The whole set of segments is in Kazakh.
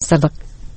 топтастырдык.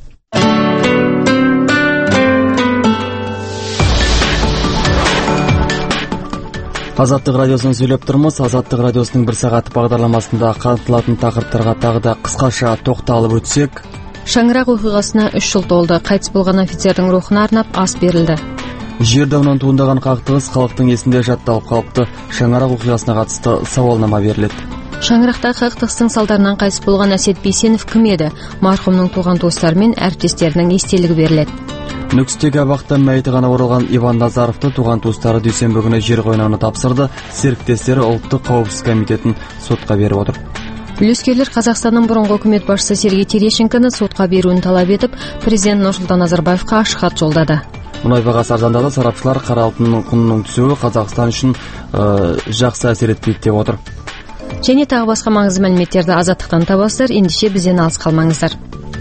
Азаттык радиосунан сүйлөп турмуз. Азаттык радиосунун 1 саат багдарламасында камтылатын такырыптарга дагы да кыскача токтолуп өтсек, Шаңырақ окугасына 3 жыл толду. Кайтыс болгон офицердин рухуна арнап ас берилди. Жер давынан туындаган кактыгыс калктын эсинде жатталып калыпты. Шаңырақ окугасына катысты сабалнама берилет. Шаңыракта кактыгыстын салдарынан кайтыс болгон Асет Бейсенов ким эди? Мархумдун тууган туустары менен әріптестерінің эстелиги берилет. Нүкстеги абакта мәйити гана оролгон Иван Назаровду тууган туустары дүйсенбү күнү жер койноону тапсырды. Сериктестери Улуттук коопсуздук комитетин сотко берип отур. Үлескерлер Казакстандын мурунку өкмөт башчысы Сергей Терещенкону сотко берүүнү талап этип, президент Нурсултан Назарбаевка ашык хат жолдады. Мунай багасы арзандады. Сарапчылар кара алтындын кунунун түсүгү Казакстан үчүн жакшы асер этпейт деп отур. Және тағы басқа маңызды мәліметтерді Азаттықтан табасыздар. Ендеше бізден алыс қалмаңыздар.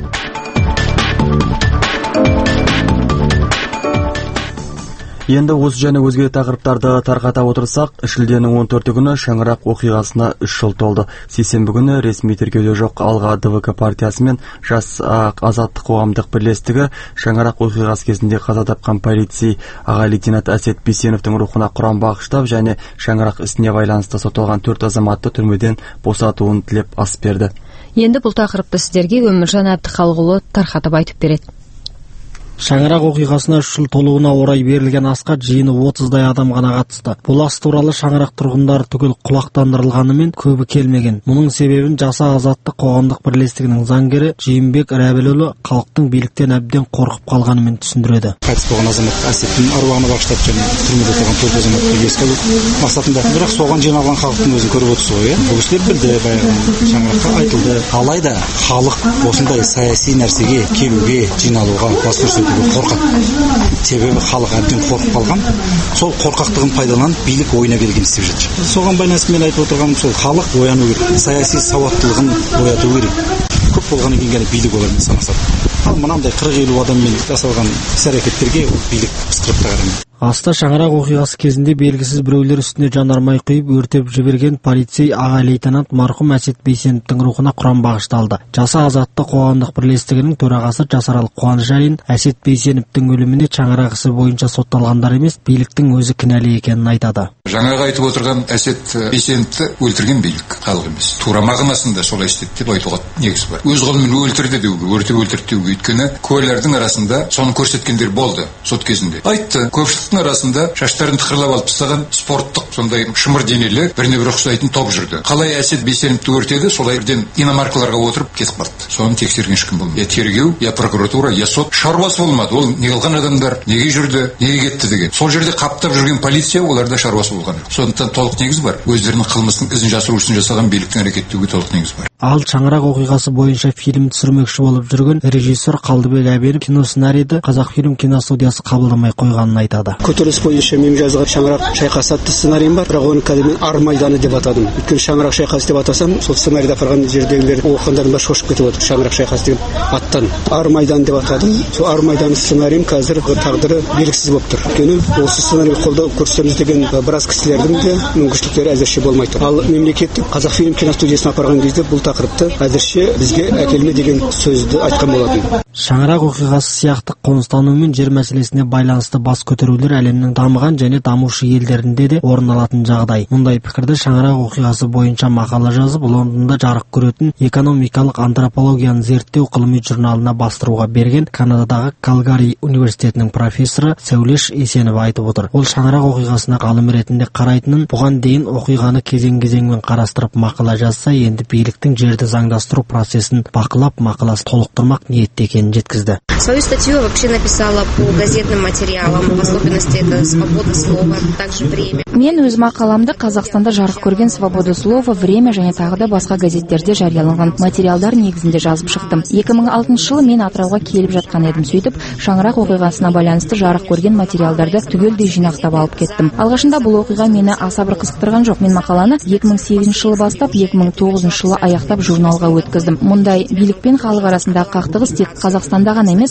Енді осы және өзге тақырыптарды тарқата отырсақ, шілденің 14 күні Шаңырақ оқиғасына 3 жыл толды. Сейсенбі күні ресми тіркеуде жоқ Алға ДВК партиясы мен Жас азаттық қоғамдық бірлестігі Шаңырақ оқиғасы кезінде қаза тапқан полицей аға лейтенант Асет Бейсеновтың рухына құран бағыштап және Шаңырақ ісіне байланысты сотталған 4 азаматты түрмеден босатуын тілеп ас берді. Енді бұл тақырыпты сіздерге Өміржан Әбдіхалықұлы тарқатып айтып береді. Шаңырақ оқиғасына 3 жыл толуына орай берілген асқа жиыны 30-дай адам ғана қатысты. Бұл ас туралы Шаңырақ тұрғындары түгел құлақтандырылғанымен көбі келмеген. Мұның себебін Жаса азаттық қоғамдық бірлестігінің заңгері Жиынбек Рәбілұлы халықтың биліктен әбден қорқып қалғанымен түсіндіреді. Қайтыс болған азамат Асеттің аруағына бағыштап және түрмеде тұрған 4 азаматты еске алу мақсатында. Бірақ соған жиналған халықтың өзін көріп отырсыз ғой, бұл кісілер білді, баяғы Шаңыраққа айтылды. Алайда халық осындай саяси нәрсеге келуге, жиналуға бас көрсетуге қорқады. Себебі халық әбден қорқып қалған. Сол қорқақтығын пайдаланып билік ойына келген істеп жатыр. Соған байланысты мен айтып отырғаным сол халық ояну керек. Саяси сауаттылығын ояту керек. Көп болғаннан кейін билік олармен санасады. Ал мынандай 40-50 адаммен жасалған іс-әрекеттерге билік пысқырып та қарамайды. Аста Шаңырақ оқиғасы кезінде белгісіз біреулер үстіне жанармай құйып өртеп жіберген полицей аға лейтенант марқұм Асет Бейсеновтың рухына құран бағышталды. Жаса азаттық қоғамдық бірлестігінің төрағасы Жасарал Қуанышалин Асет Бейсеновтың өліміне Шаңырақ ісі бойынша сотталғандар емес, биліктің өзі кінәлі екенін айтады. Жаңағы айтып отырған Асет Бейсеновті өлтірген билік, халық емес. Тура мағынасында солай істеді деп айтуға негіз бар. Өз қолымен өлтірді деуге, өртеп өлтірді деуге, өйткені куәлердің арасында соны көрсеткендер болды сот кезінде. Айтты, көпшіліктің арасында шаштарын тықырлап алып тастаған спорттық сондай шымыр денелі біріне бір ұқсайтын топ жүрді. Қалай Асет Бейсеновті өртеді, солай бірден иномаркаларға отырып кетіп қалды. Соны тексерген ешкім болмады. Я тергеу, я прокуратура, я сот шаруасы болмады. Ол не қылған адамдар, неге жүрді, неге кетті деген. Сол жерде қаптап жүрген полиция оларда шаруасы болған. Сондықтан толық негіз бар. Өздерінің қылмыстың ізін жасыру үшін жасаған биліктің әрекеттеуге толық негіз бар. Ал Шаңырақ оқиғасы бойынша фильм түсірмекші болып жүрген режиссер Қалдыбек Әбенов киносценарийді Қазақфильм киностудиясы қабылдамай қойғанын айтады. Көтеріліс бойынша мен жазған Шаңырақ шайқасы атты сценарийім бар, бірақ оны қазір мен Ар майданы деп атадым. Өйткені Шаңырақ шайқасы деп атасам, сол сценарийді апарған жердегілер оқығандардың бәрі шошып кетіп отыр. Шаңырақ шайқасы деген аттан Ар майданы деп атадым. Сол Ар майданы сценарийім қазір тағдыры белгісіз болып тұр. Өйткені осы сценарийді қолдау көрсетеміз деген біраз кісілердің де мүмкіншіліктері әзірше болмай тұр. Ал мемлекеттік Қазақфильм киностудиясына апарған кезде бұл тақырыпты әзірше бізге әкелме деген сөзді айтқан болатын. Шаңырақ оқиғасы сияқты қоныстану мен жер мәселесіне байланысты бас көтерулер әлемнің дамыған және дамушы елдерінде де орын алатын жағдай. Мұндай пікірді Шаңырақ оқиғасы бойынша мақала жазып, Лондонда жарық көретін экономикалық антропологияны зерттеу ғылыми журналына бастыруға берген Канададағы Калгари университетінің профессоры Сәулеш Есенов айтып отыр. Ол Шаңырақ оқиғасына ғалым ретінде қарайтынын, бұған дейін оқиғаны кезең-кезеңмен қарастырып мақала жазса, енді биліктің жерді заңдастыру процесін бақылап мақаласын толықтырмақ ниетте екенін жеткізді. Свою статью я вообще написала по газетным материалам, в особенности это «Свобода слова», также «Время». Мен өз мақаламды Қазақстанда жарық көрген «Свобода слова», «Время» және тағы да басқа газеттерде жарияланған материалдар негізінде жазып шықтым. 2006 жылы мен Атырауға келіп жатқан едім. Сөйтіп, Шаңырақ оқиғасына байланысты жарық көрген материалдарды түгелдей жинақтап алып кеттім. Алғашында бұл оқиға мені аса бір қызықтырған жоқ. Мен мақаланы 2008 жылы бастап 2009 жылы аяқтап журналға өткіздім. Мұндай билік пен халық арасындағы қақтығыс тек Қазақстанда ғана емес,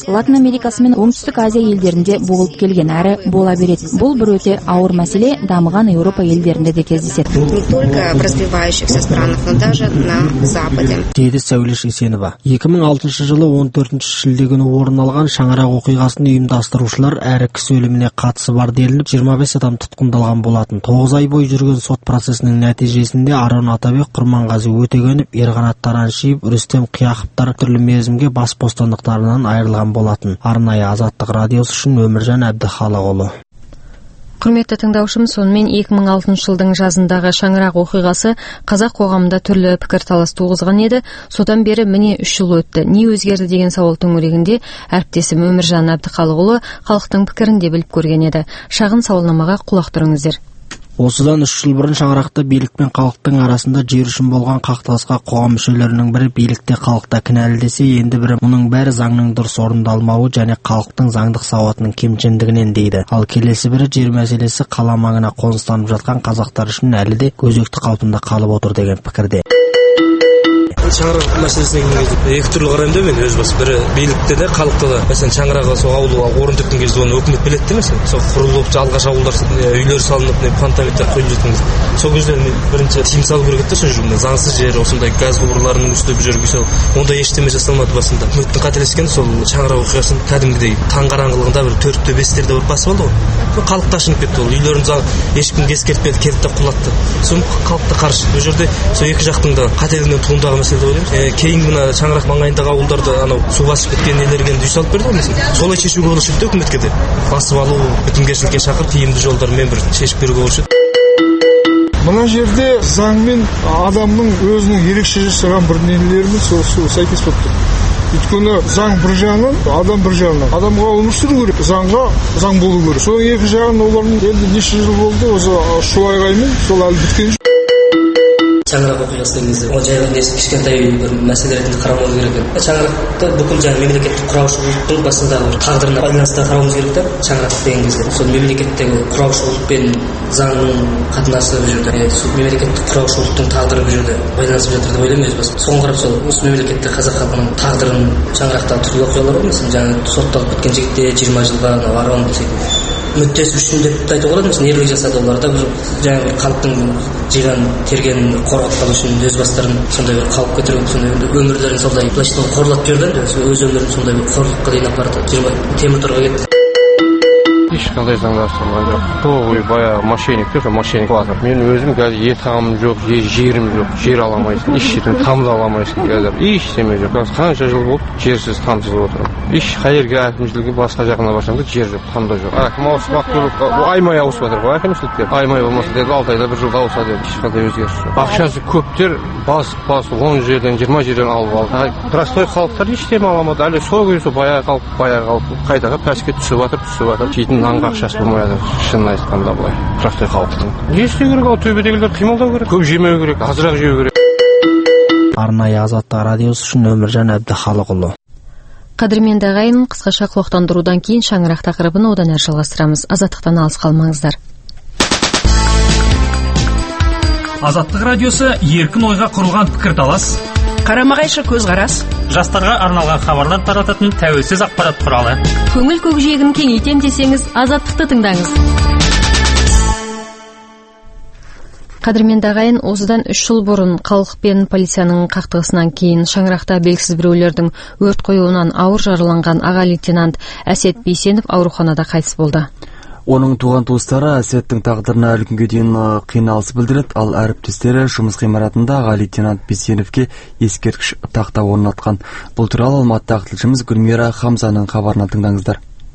процесс Латын Америкасы мен Оңтүстік Азия елдерінде болып келген, әрі бола береді. Бұл бір өте ауыр мәселе дамыған Еуропа елдерінде де кездеседі. Не только в развивающихся странах, но даже на Западе. Деді Сәулеш Есенова. 2006 жылы 14 шілде күні орын алған шаңырақ оқиғасын ұйымдастырушылар әрі кісі өліміне қатысы бар делініп 25 адам тұтқындалған болатын. 9 ай бойы жүрген сот процесінің нәтижесінде Арон Атабек, Құрманғазы Өтегенов, Ерқанат Тараншиев, Рүстем Қияқовтар түрлі мерзімге бас бостандықтарынан айырылған болатын. Арнайы Азаттық радиосы үшін Өміржан Әбдіхалықұлы. Құрметті тыңдаушымыз, сонымен 2006 жылдың жазындағы шаңырақ оқиғасы қазақ қоғамында түрлі пікірталас туғызған еді. Содан бері міне 3 жыл өтті. Не өзгерді деген сауал төңірегінде әріптесім Өміржан Әбдіхалықұлы халықтың пікірін де біліп көрген еді. Шағын сауалнамаға құлақ тұрыңыздар. Осыдан 3 жыл бұрын шаңырақта билік пен халықтың арасында жер үшін болған қақтығысқа қоғам мүшелерінің бірі билікте халықта кінәлі десе, енді бірі мұның бәрі заңның дұрыс орындалмауы және халықтың заңдық сауатының кемшіндігінен дейді. Ал келесі бірі жер мәселесі қала маңына қоныстанып жатқан қазақтар үшін әлі де өзекті қалпында қалып отыр деген пікірде. Шаңырақ мәселесіне келген кезде екі түрлі қараймын да мен өз басым. Бірі билікте де, халықта да. Мәселен шаңырағы сол ауылға орын тепкен кезде оны өкімет біледі де, мәселен. Сол құрылып, алғаш ауылдар үйлер салынып, фундamenттер қойылып жатқан кезде. Сол кезде бірінші тиым салу керек еді сол жерде. Заңсыз жер, осындай газ құбырларының үстінде бұл жерге сол. Онда ештеме жасалмады басында. Үкіметтің қателескені сол шаңырақ оқиғасын кәдімгідей таң қараңғылығында бір 4-те 5-терде бір басып алды ғой. Халық ташынып кетті ол. Үйлерін ешкім ескертпеді, келді де құлатты. Соны халықты қарсы. Бұл жерде сол екі жақтың да қателігінен туындаған мәселе деп ойлаймын. Кейін мына шаңырақ маңайындағы ауылдарда анау су басып кеткен нелерге үй салып берді ғой mesela. Солай шешуге болушы еді үкіметке де. Басып алу, бітімгершілікке шақыр, тиімді жолдармен бір шешіп беруге болушы еді. Мына жерде заң мен адамның өзінің ерекше жасаған бір нелерімен сол сәйкес болып тұр. Өйткені заң бір жағынан, адам бір жағынан. Адамға өмір сүру керек, заңға заң болу керек. Соның екі жағынан олардың енді неше жыл болды, осы шу айғаймен сол әлі біткен жоқ. Шаңырақ оқиғасы деген кезде ол жайлы кішкентай бір мәселе ретінде қарауымыз керек еді. Шаңырақта бүкіл жаңағы мемлекеттік құраушы ұлттың басындағы тағдырына байланысты қарауымыз керек та. Шаңырақ деген кезде сол мемлекеттегі құраушы ұлт пен заңның қатынасы бұл жерде, сол мемлекеттік құраушы ұлттың тағдыры бұл жерде байланысып жатыр деп ойлаймын өз басым. Соған қарап сол осы мемлекетте қазақ халқының тағдырын шаңырақтағы түрлі оқиғалар бар, мысалы жаңағы сотталып кеткен жігітте 20 жылға Арон секілді мүддесі үшін деп айтуға болады. Мысалы ерлік жасады олар да жаңағы халықтың жиған терген қорғап қалу үшін өз бастарын сондай бір қауіп көтеріп, сондай өмірлерін солай былайша қорлап жіберді. Өз өмірін сондай бір қорлыққа дейін апарды. Темір торға кетті. Ешқандай заңдастырылған жоқ. Тоғай баяғы мошенник қылады. Мен өзім қазір ет тағамым жоқ, жерім жоқ, жер ала алмайсың, еш жерден тамыз ала алмайсың қазір. Ештеме жоқ. Қанша жыл болды жерсіз тамсыз отырмын. Еш қайерге әкімшілігі басқа жағына барсаң да жер жоқ, там да жоқ. Әкім ауыспақ болып, аймай ауысып жатыр ғой әкімшіліктер. Аймай болмаса деді 6 айда бір жылда ауысады деді. Ешқандай өзгеріс жоқ. Ақшасы көптер бас 10 жерден 20 жерден алып алды. Простой халықтар ештеме ала алмады. Әлі сол кезде баяғы халық қайдағы пәске түсіп жатыр. Жейтін нанға ақшасы болмай жатыр. Шынын айтқанда былай. Простой халықтың. Не істеу керек? Ал төбедегілер қимылдау керек. Көп жемеу керек, азырақ жеу керек. Арнайы Азаттық радиосы үшін Өміржан Әбдіхалықұлы. Қадірменді ағайын, қысқаша құлақтандырудан кейін шаңырақ тақырыбын одан әрі жалғастырамыз. Азаттықтан алыс қалмаңыздар. Азаттық радиосы еркін ойға құрылған пікірталас, қарама-қайшы көзқарас, жастарға арналған хабарлар тарататын тәуелсіз ақпарат құралы. Көңіл көкжиегін кеңейтем десеңіз, Азаттықты тыңдаңыз. Қадірменді ағайын, осыдан 3 жыл бұрын халық пен полицияның қақтығысынан кейін шаңырақта белгісіз біреулердің өрт қоюынан ауыр жараланған аға лейтенант Әсет Бейсенов ауруханада қайтыс болды. Оның туған туыстары Әсеттің тағдырына әлі күнге дейін қиналыс білдіреді, ал әріптестері жұмыс ғимаратында аға лейтенант Бейсеновке ескерткіш тақта орнатқан. Бұл туралы Алматыдағы тілшіміз Гүлмира Хамзаның хабарынан тыңдаңыздар.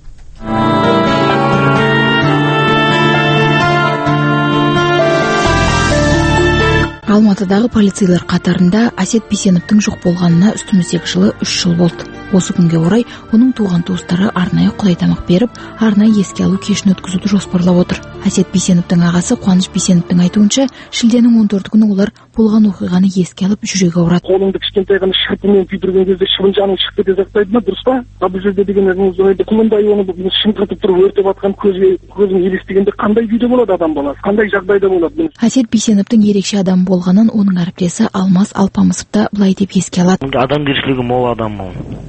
Алматыдағы полицейлер қатарында Әсет Бейсеновтың жоқ болғанына үстіміздегі жылы 3 жыл болды. Осы күнге орай оның туған туыстары арнайы құдай тамақ беріп, арнайы еске алу кешін өткізуді жоспарлап отыр. Әсет Бейсеновтың ағасы Қуаныш Бейсеновтың айтуынша, шілденің 14 күні олар болған оқиғаны еске алып жүрегі ауырады. Қолыңды кішкентай ғана шырпымен күйдірген кезде шыбын жаның шығып кете жаздайды ма, дұрыс па? Бұл жерде деген құмындай оны шыңқыртып тұрып өртеп атқан көзін елестегенде қандай күйде болады адам баласы? Қандай жағдайда болады? Әсет Бейсеновтың ерекше адам болғанын оның әріптесі Алмас Алпамысов та былай деп еске алады. Адамгершілігі мол адам ол.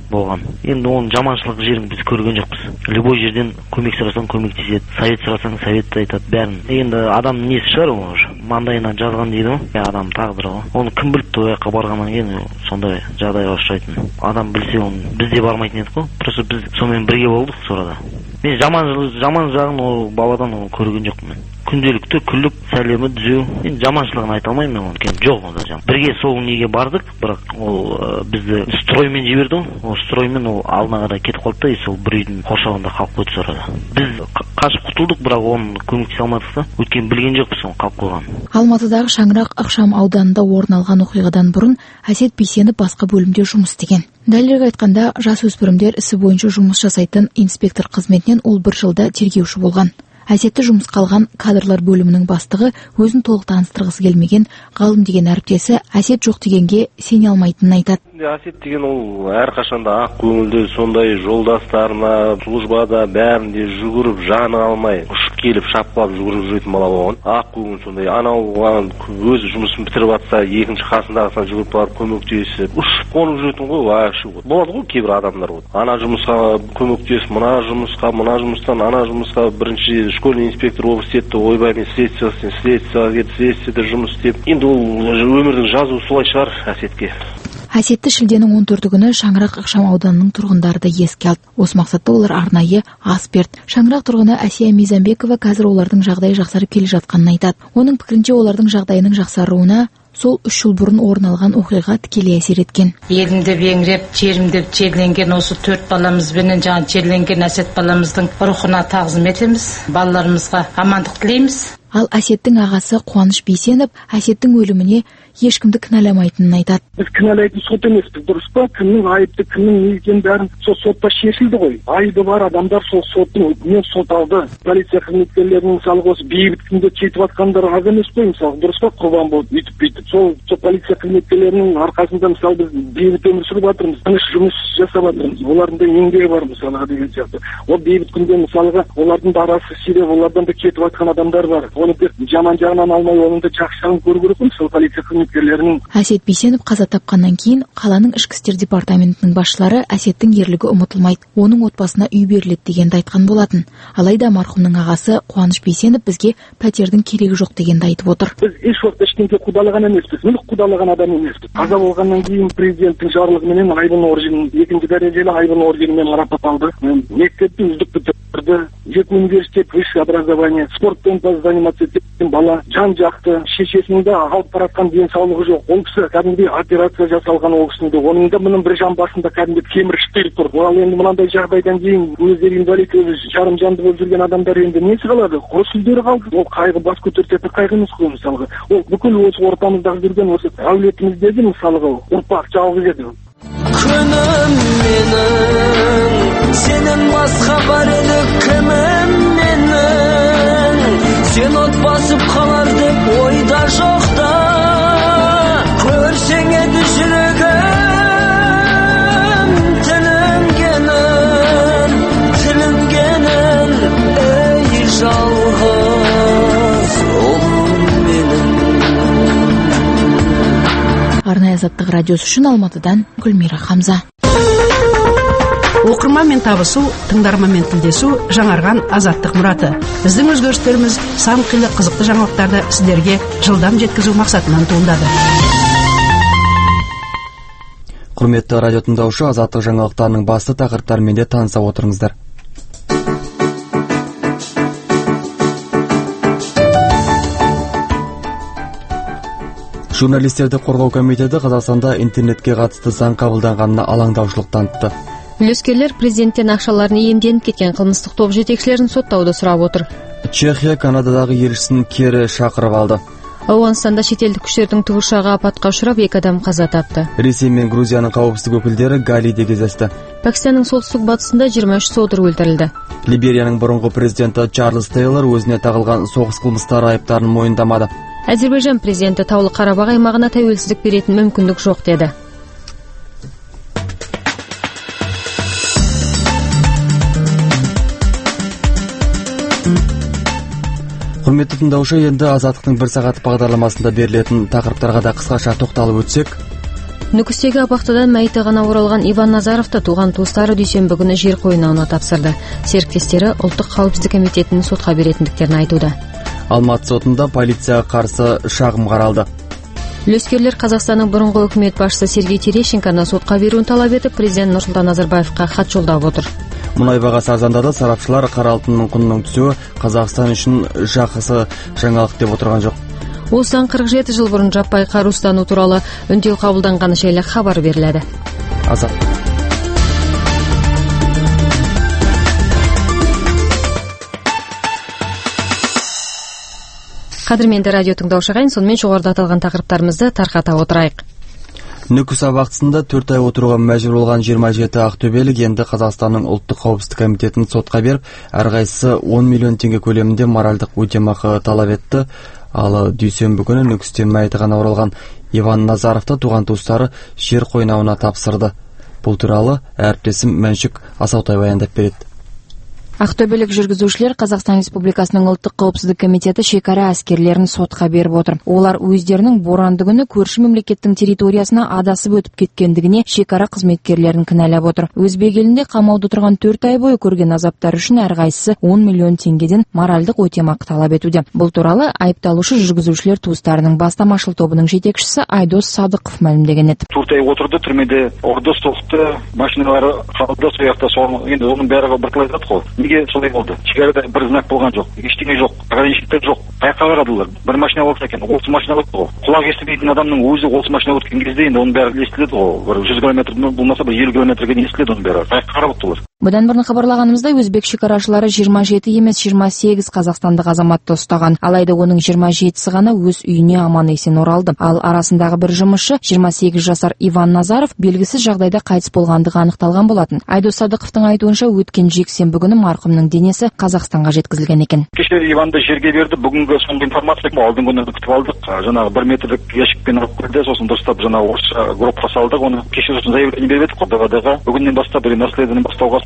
болған. Енді оның жаманшылық жерін біз көрген жоқпыз. Любой жерден көмек сұрасаң көмектеседі, совет сұрасаң совет айтады бәрін. Енді адам несі шығар ол уже. Маңдайынан жазған дейді ғой, адам тағдыры ғой. Оны кім біліпті ол жаққа барғаннан кейін сондай жағдайға ұшырайтын. Адам білсе оны біз де бармайтын едік қой. Просто біз сонымен бірге болдық сонда. Мен жаман жағын ол баладан көрген жоқпын мен. Күнделікті күліп, сәлемі түзеу. Мен жаманшылығын айта алмаймын мен оны. Жоқ онда жаман. Бірге сол неге бардық, бірақ ол бізді строймен жіберді ғой. Ол строймен ол алдына қарай кетіп қалды да, сол бір үйдің қоршауында қалып қойды сонда. Біз қашып құтылдық, бірақ оны көмектесе алмадық та. Өйткені білген жоқпыз оны қалып қойған. Алматыдағы Шаңырақ ықшам ауданында орын алған оқиғадан бұрын Әсет Бейсенов басқа бөлімде жұмыс істеген. Дәлірек айтқанда, жасөспірімдер ісі бойынша жұмыс жасайтын инспектор қызметінен ол 1 жылда тергеуші болған. Әсетті жұмысқа алған кадрлар бөлімінің бастығы өзін толық таныстырғысы келмеген Ғалым деген әріптесі Әсет жоқ дегенге сене алмайтынын айтады. Әсет деген ол әрқашанда ақ көңілді, сондай жолдастарына, службада бәрінде жүгіріп, жаны алмай, ұшып келіп, шапқылап жүгіріп жүретін бала болған. Ақ көңіл сондай. Анау өзі жұмысын бітіріп атса, екінші қасындағысына жүгіріп барып көмектесіп, ұшып қонып жүретін ғой, вообще. Болады ғой кейбір адамдар ғой. Ана жұмысқа көмектесіп, мына жұмыстан ана жұмысқа бірінші школьный инспектор университетті ойбай мен следствияда жұмыс істеп. Енді ол өмірдің жазуы солай шығар Әсетке. Әсетті шілденің 14 күні Шаңырақ ықшам ауданының тұрғындары да еске алды. Осы мақсатта олар арнайы ас берді. Шаңырақ тұрғыны Әсия Мизамбекова қазір олардың жағдайы жақсарып келе жатқанын айтады. Оның пікірінше олардың жағдайының жақсаруына сол 3 жыл бұрын орын алған оқиға тікелей әсер еткен. Елімде беңіреп, жерімде жерленген осы 4 баламызбенен жаңа жерленген Әсет баламыздың рухына тағзым етеміз. Балаларымызға амандық тілейміз. Ал Әсеттің ағасы Қуаныш Бейсенов Әсеттің өліміне ешкімді кінәламайтынын айтады. Біз кінәлайтын сот емеспіз, дұрыс па? Кімнің айыпты, кімнің не екенін бәрін сол сотта шешілді ғой. Айыбы бар адамдар сол соттың үкімімен сот алды. Полиция қызметкерлерінің мысалы осы бейбіт күнде кетіп жатқандар аз емес қой, мысалы, дұрыс па? Құрбан болып бүйтіп. Сол полиция қызметкерлерінің арқасында мысалы біз бейбіт өмір сүріп жатырмыз, тыныш жұмыс жасап жатырмыз. Олардың да еңбегі бар мысалға деген сияқты. Ол бейбіт күнде мысалға олардың да арасы сиреп, олардан да кетіп жатқан адамдар бар. Оны тек жаман жағынан алмай, оның да жақсы жағын көру керек қой, сол полиция қызметкерлерінің. Әсет Бейсенов қаза тапқаннан кейін қаланың ішкі істер департаментінің басшылары Әсеттің ерлігі ұмытылмайды, оның отбасына үй беріледі дегенді айтқан болатын. Алайда марқұмның ағасы Қуаныш Бейсенов бізге пәтердің керегі жоқ дегенді айтып отыр. Біз еш уақытта ешкімге қудалаған емеспіз, мүлік қудалаған адам емеспіз. Қаза болғаннан кейін президенттің жарлығыменен Айбын орденін, 2-ші дәрежелі Айбын орденімен марапатталды. Мектепті үздік бітірді, 2 университет, высшее образование, спортпен заниматься еткен бала, жан-жақты, шешесінің де алып баратқан денсаулығы жоқ. Ол кісі кәдімгідей операция жасалған ол кісінің де. Оның да мұның бір жан басында кәдімгі кеміріштер тұр. Ал енді мынандай жағдайдан кейін өздері инвалид, өзі жарым жанды болып жүрген адамдар енді несі қалады? Құр сөздері қалды. Ол қайғы бас көтертетін қайғы емес қой мысалға. Ол бүкіл осы ортамыздағы жүрген осы әулетіміздегі мысалға ұрпақ жалғыз еді. Күнім менің, сенен басқа бар еді кімім менің, сен от басып қалар деп ойда жоқта, көрсең еді жүрегім тілінгенін, ей жалғыз ұлым менің. Арнайы Азаттық радиосы үшін Алматыдан Гүлмира Хамза. Оқырманмен табысу, тыңдарманмен тілдесу жаңарған Азаттық мұраты. Біздің өзгерістеріміз сан қилы қызықты жаңалықтарды сіздерге жылдам жеткізу мақсатынан туындады. Құрметті радио тыңдаушы, Азаттық жаңалықтарының басты тақырыптарымен де таныса отырыңыздар. Журналистерді қорғау комитеті Қазақстанда интернетке қатысты заң қабылданғанына алаңдаушылық танытты. Үлескерлер президенттен ақшаларын иемденіп кеткен қылмыстық топ жетекшілерін соттауды сұрап отыр. Чехия Канададағы елшісін кері шақырып алды. Ауғанстанда шетелдік күштердің тікұшағы апатқа ұшырап 2 адам қаза тапты. Ресей мен Грузияның қауіпсіздік өкілдері Галиде кездесті. Пәкістанның солтүстік батысында 23 содыр өлтірілді. Либерияның бұрынғы президенті Чарльз Тейлор өзіне тағылған соғыс қылмыстары айыптарын мойындамады. Әзербайжан президенті Таулы Қарабақ аймағына тәуелсіздік беретін мүмкіндік жоқ деді. Құрметті тыңдаушы, енді Азаттықтың 1 сағат бағдарламасында берілетін тақырыптарға да қысқаша тоқталып өтсек. Нүкістегі абақтыдан мәйіті ғана оралған Иван Назаровты туған туыстары дүйсенбі күні жер қойнауына тапсырды. Серіктестері ұлттық қауіпсіздік комитетінің сотқа беретіндіктерін айтуда. Алматы сотында полицияға қарсы шағым қаралды. Үлескерлер Қазақстанның бұрынғы үкімет басшысы Сергей Терещенконы сотқа беруін талап етіп, президент Нұрсұлтан Назарбаевқа хат жолдап отыр. Мұнай бағасы арзандады, сарапшылар қара алтынның құнының түсуі Қазақстан үшін жақсы жаңалық деп отырған жоқ. Осыдан 47 жыл бұрын жаппай қару ұстану туралы үндеу қабылданғаны жайлы хабар беріледі. Азат. Қадірменді радио тыңдаушы ағайын, сонымен жоғарыда аталған тақырыптарымызды тарқата отырайық. Нүкіс абақтысында 4 ай отыруға мәжбүр болған 27 ақтөбелік енді Қазақстанның ұлттық қауіпсіздік комитетін сотқа беріп, әрқайсысы 10 миллион теңге көлемінде моральдық өтемақы талап етті. Ал дүйсенбі күні Нүкістен мәйіті ғана оралған Иван Назаровты туған туыстары жер қойнауына тапсырды. Бұл туралы әріптесім Мәншік Асаутай баяндап береді. Ақтөбелік жүргізушілер Қазақстан Республикасының ұлттық қауіпсіздік комитеті шекара әскерлерін сотқа беріп отыр. Олар өздерінің боранды күні көрші мемлекеттің территориясына адасып өтіп кеткендігіне шекара қызметкерлерін кінәлап отыр. Өзбек елінде қамауда тұрған 4 ай бойы көрген азаптар үшін әрқайсысы 10 миллион теңгеден моральдық өтемақы талап етуде. Бұл туралы айыпталушы жүргізушілер туыстарының бастамашыл тобының жетекшісі Айдос Садықов мәлімдеген еді. 4 ай отырды түрмеде, орды соқты, машиналары қалды, сояқта соны енді оның бәрі біртілай жатыр ғой. Неге солай болды? Шекарада бір знак болған жоқ, ештеңе жоқ, ограничитель жоқ. Қаяққа қарадылар? Бір машина болса екен, 30 машина өтті ғой. Құлақ естімейтін адамның өзі 30 машина өткен кезде енді оның бәрі естіледі ғой. Бір 100 км болмаса бір 50 км-ге естіледі оның бәрі. Қаяққа қарап отырдылар? Бұдан бұрын хабарлағанымыздай, өзбек шекарашылары 27 емес 28 қазақстандық азаматты ұстаған. Алайда оның 27-сі ғана өз үйіне аман есен оралды. Ал арасындағы бір жұмысшы 28 жасар Иван Назаров белгісіз жағдайда қайтыс болғандығы анықталған болатын. Айдос Садықовтың айтуынша, өткен жексенбі күні марқұмның денесі Қазақстанға жеткізілген екен. Кеше Иванды жерге берді. Бүгінгі соңғы информация алдыңғы күні күтіп алдық. Жаңағы 1 метрлік ящикпен алып келді. Сосын дұрыстап жаңағы орысша группқа салдық. Оны кеше сосын заявление беріп едік қой. Бүгіннен бастап расследование бастауға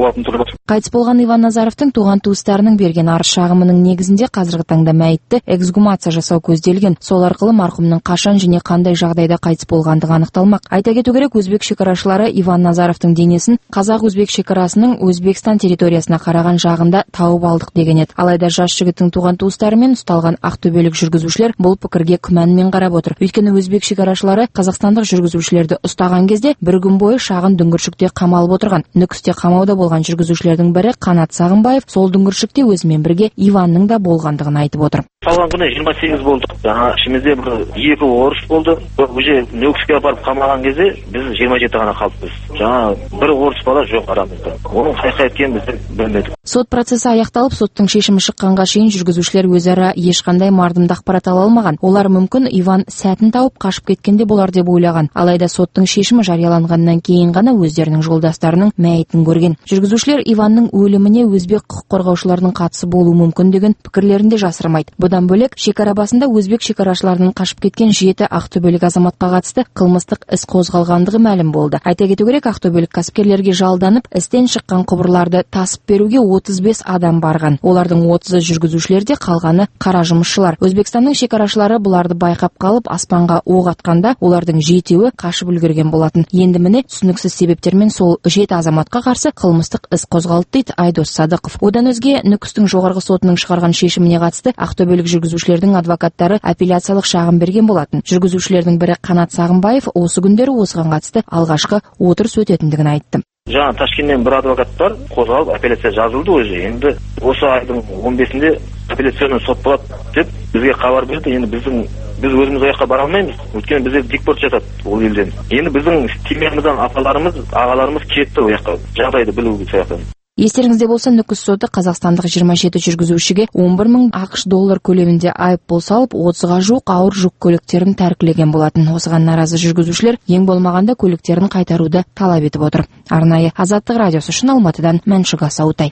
Қайтыс болған Иван Назаровтың туған туыстарының берген арыз шағымының негізінде қазіргі таңда мәйітті эксгумация жасау көзделген. Сол арқылы марқұмның қашан және қандай жағдайда қайтыс болғандығы анықталмақ. Айта кету керек, өзбек шекарашылары Иван Назаровтың денесін қазақ-өзбек шекарасының Өзбекстан территориясына қараған жағында тауып алдық деген еді. Алайда жас жігіттің туған туыстарымен ұсталған ақтөбелік жүргізушілер бұл пікірге күмәнмен қарап отыр. Өйткені өзбек шекарашылары қазақстандық жүргізушілерді ұстаған кезде бір күн бойы шағын дүңгіршікте қамалып отырған. Нүкісте қамауда болған жүргізушілердің бірі Қанат Сағынбаев сол дүңгіршікте өзімен бірге Иванның да болғандығын айтып отыр. Салған күні 28 болды. Жаңа ішімізде бір 2 орыс болды. Уже Нүкіске апарып қамаған кезде біз 27 ғана қалдық. Жаңа бір орыс бала жоқ арамызда. Оның қай екенін біз білмедік. Сот процесі аяқталып, соттың шешімі шыққанға шейін жүргізушілер өзара ешқандай мардымды ақпарат ала алмаған. Олар мүмкін Иван сәтін тауып қашып кеткенде болар деп ойлаған. Алайда соттың шешімі жарияланғаннан кейін ғана өздерінің жолдастарының мәйітін көрген. Жүргізушілер Иванның өліміне өзбек құқық қорғаушылардың қатысы болуы мүмкін деген пікірлерінде жасырмайды. Бұдан бөлек, шекара басында өзбек шекарашыларының қашып кеткен 7 ақтөбелік азаматқа қатысты қылмыстық іс қозғалғандығы мәлім болды. Айта кету керек, ақтөбелік кәсіпкерлерге жалданып, істен шыққан құбырларды тасып беруге 35 адам барған. Олардың 30-ы жүргізушілерде, қалғаны қара жұмысшылар. Өзбекстанның шекарашылары бұларды байқап қалып, аспанға оқ атқанда, олардың 7-еуі қашып үлгерген болатын. Енді міне түсініксіз себептермен сол 7 азаматқа қарсы қылмыстық іс қозғалды дейді Айдос Садықов. Одан өзге, Нүкістің жоғарғы сотының шығарған шешіміне қатысты ақтөбелік жүргізушілердің адвокаттары апелляциялық шағым берген болатын. Жүргізушілердің бірі Қанат Сағынбаев осы күндері осыған қатысты алғашқы отырыс өтетіндігін айтты. Жаңа Ташкенттен бір адвокат бар, қозғалып апелляция жазылды өзі. Енді осы айдың 15-інде апелляционный сот болады деп бізге хабар берді. Енді біз өзіміз аяққа бара алмаймыз. Өйткені бізде дикпорт жатады ол елден. Енді біздің семьямыздан апаларымыз, ағаларымыз кетті ол жаққа. Жағдайды білуге сояқтан. Естеріңізде болса, Нүкіс соты қазақстандық 27 жүргізушіге 11 мың ақш доллар көлемінде айыппұл салып, 30-ға жуық ауыр жүк көліктерін тәркілеген болатын. Осыған наразы жүргізушілер ең болмағанда көліктерін қайтаруды талап етіп отыр. Арнайы Азаттық радиосы үшін Алматыдан Мәншік Асаутай.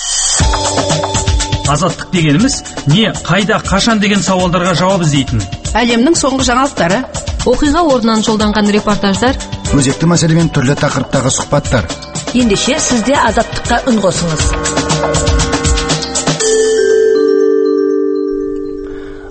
Азаттық дегеніміз не, қайда, қашан деген сауалдарға жауап іздейтін. Әлемнің соңғы жаңалықтары, оқиға орнынан жолданған репортаждар, өзекті мәселемен түрлі тақырыптағы сұхбаттар. Ендеше сізде Азаттыққа үн қосыңыз.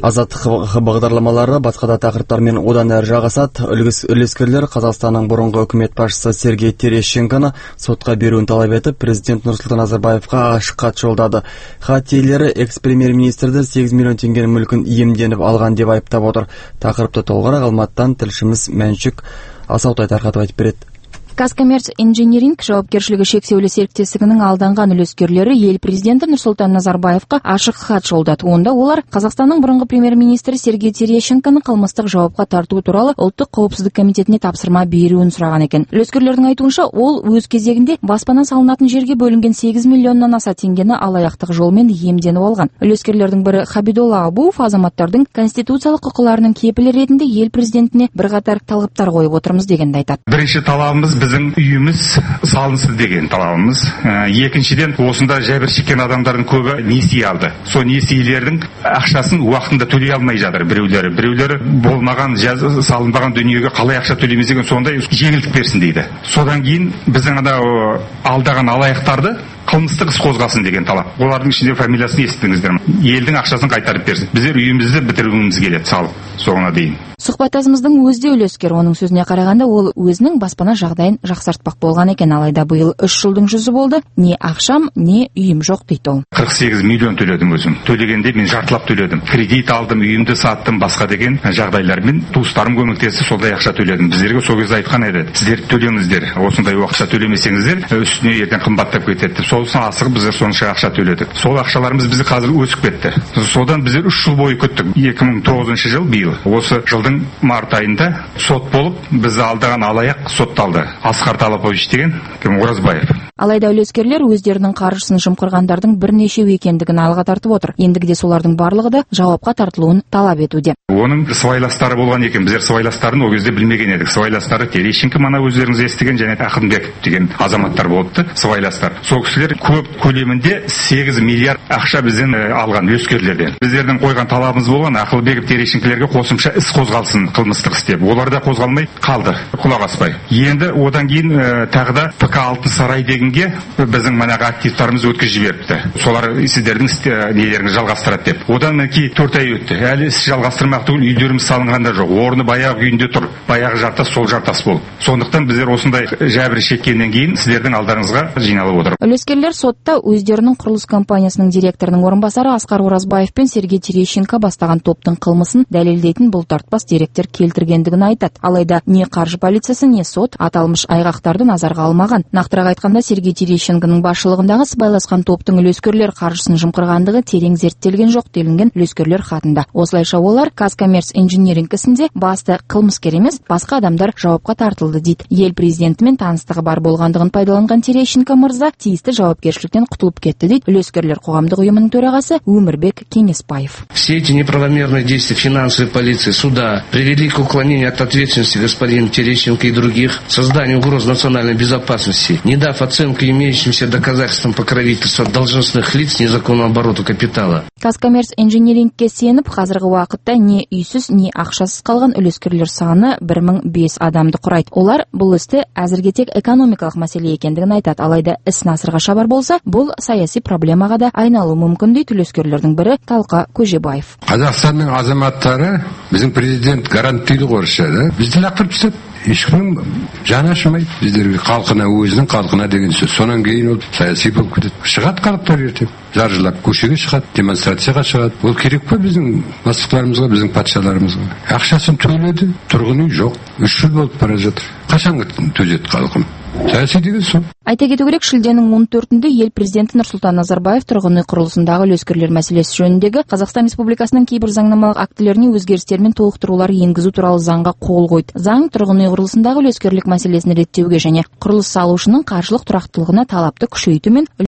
Азаттық бағдарламалары басқа да тақырыптармен одан әрі жалғасады. Үлескерлер Қазақстанның бұрынғы үкімет басшысы Сергей Терещенконы сотқа беруін талап етіп, президент Нұрсұлтан Назарбаевқа ашық хат жолдады. Хат иелері экс-премьер-министрді 8 миллион теңге мүлкін иемденіп алған деп айыптап отыр. Тақырыпты толығырақ Алматыдан тілшіміз Мәншүк Асаутай тарқатып айтып береді. Казкоммерц инжиниринг жауапкершілігі шектеулі серіктестігінің алданған үлескерлері ел президенті Нұрсұлтан Назарбаевқа ашық хат жолдады. Онда олар Қазақстанның бұрынғы премьер-министрі Сергей Терещенконы қылмыстық жауапқа тарту туралы ұлттық қауіпсіздік комитетіне тапсырма беруін сұраған екен. Үлескерлердің айтуынша, ол өз кезегінде баспана салынатын жерге бөлінген 8 миллионнан аса теңгені алаяқтық жолмен иемденіп алған. Үлескерлердің бірі Хабидолла Абуов азаматтардың конституциялық құқыларының кепілі ретінде ел президентіне бірқатар талаптар қойып отырмыз дегенді айтады. Бірінші талабымыз біздің үйіміз салынсын деген талабымыз. Екіншіден, осында жәбір шеккен адамдардың көбі несие алды. Сол несиелердің ақшасын уақытында төлей алмай жатыр біреулері болмаған салынбаған дүниеге қалай ақша төлейміз деген сондай жеңілдік берсін дейді. Содан кейін біздің алдаған алаяқтарды қылмыстық іс қозғалсын деген талап. Олардың ішінде фамилиясын естідіңіздер ме? Елдің ақшасын қайтарып берсін. Біздер үйімізді бітіруіміз келеді салып соңына дейін. Сұхбаттасымыздың өзі үлескер. Оның сөзіне қарағанда, ол өзінің баспана жағдайын жақсартпақ болған екен, алайда биыл 3 жылдың жүзі болды. Не ақшам, не үйім жоқ дейді ол. 48 миллион төледім өзім. Төлегенде мен жартылап төледім. Кредит алдым, үйімді саттым, басқа деген жағдайлармен туыстарым көмектесті, солдай ақша төледім. Біздерге сол кезде айтқан еді, сіздер төлеңіздер. Осындай уақытша төлемесеңіздер, үстіне ертең қымбаттап кетеді. Сосын асығып біздер сонша ақша төледік. Сол ақшаларымыз бізде қазір өсіп кетті. Содан біздер 3 жыл бойы күттік. 2009 жыл биыл. Осы жылдың март айында сот болып, бізді алдаған алаяқ сотталды. Асқар Талапович деген кім Оразбаев. Алайда үлескерлер өздерінің қаржысын жымқырғандардың бірнешеу екендігін алға тартып отыр. Ендігіде солардың барлығы да жауапқа тартылуын талап етуде. Оның сыбайластары болған екен. Біздер сыбайластарын ол кезде білмеген едік. Сыбайластары Терещенко, мана өздеріңіз естіген, және Ақынбеков деген азаматтар болыпты, сыбайластар. Сол кісілер көп көлемінде 8 миллиард ақша бізден алған үлескерлерден. Біздердің қойған талабымыз болған Ақылбеков, Терещенкілерге қосымша іс қозғалсын, қылмыстық істеп. Олар да қозғалмай қалды, құлақ аспай. Енді одан кейін тағы да ПК Алтын Сарай дегенге біздің манағы активтарымыз өткізіп жіберіпті. Солар сіздердің нелеріңізді жалғастырады деп. Одан мінекей 4 ай өтті. Әлі іс жалғастырмақ түгіл, үйдеріміз салынған да жоқ. Орны баяғы күйінде тұр. Баяғы жартас сол жартас болды. Сондықтан біздер осындай жәбір шеккеннен кейін сіздердің алдарыңызға жиналып отыр. Үлескерлер сотта өздерінің құрылыс компаниясының директорының орынбасары Асқар Оразбаев пен Сергей Терещенко бастаған топтың қылмысын дәлелдейтін бұлтартпас деректер келтіргендігін айтады. Алайда не қаржы полициясы, не сот аталмыш айғақтарды назарға алмаған. Нақтырақ айтқанда, Сергей Терещенконың басшылығындағы сыбайласқан топтың үлескерлер қаржысын жымқырғандығы терең зерттелген жоқ делінген үлескерлер хатында. Осылайша олар Казкоммерц инжиниринг ісінде басты қылмыскер емес, басқа адамдар жауапқа тартылды дейді. Ел президентімен таныстығы бар болғандығын пайдаланған Терещенко мырза тиісті жауапкершіліктен құтылып кетті дейді үлескерлер қоғамдық ұйымының төрағасы Өмірбек Кеңесбаев. Все эти неправомерные действия финансовой полиции, суда привели к уклонению от ответственности господина Терещенко и других, созданию угроз национальной безопасности, не дав оценку имеющимся доказательствам покровительства должностных лиц незаконного оборота капитала. Казкоммерц инжинирингке сеніп, қазіргі уақытта не үйсіз, не ақшасыз қалған үлескерлер саны 1005 адамды құрайды. Олар бұл істі әзірге тек экономикалық мәселе екендігін айтады. Алайда іс насырға шабар болса, бұл саяси проблемаға да айналуы мүмкін дейді үлескерлердің бірі Талқа Көжебаев. Қазақстанның азаматтары біздің президент гарант дейді орысша, да? Бізді лақтырып тастады. Ешкімнің жаны ашымайды біздерге, халқына, өзінің халқына деген сөз. Сонан кейін ол саяси болып кетеді. Шығады халықтар ертең, жаржылап көшеге шығады, демонстрацияға шығады. Ол керек пе біздің бастықтарымызға, біздің патшаларымызға? Ақшасын төледі, тұрғын үй жоқ. 3 жыл болып бара жатыр. Қашанғы төзеді халқым? Саяси деген сол. Айта кету керек, шілденің 14-інде ел президенті Нұрсұлтан Назарбаев тұрғын үй құрылысындағы үлескерлер мәселесі жөніндегі Қазақстан Республикасының кейбір заңнамалық актілеріне өзгерістер мен толықтырулар енгізу туралы заңға қол қойды. Заң тұрғын үй құрылысындағы үлескерлік мәселесін реттеуге және құрылыс салушының қаржылық тұрақтылығына талапты күшейту мен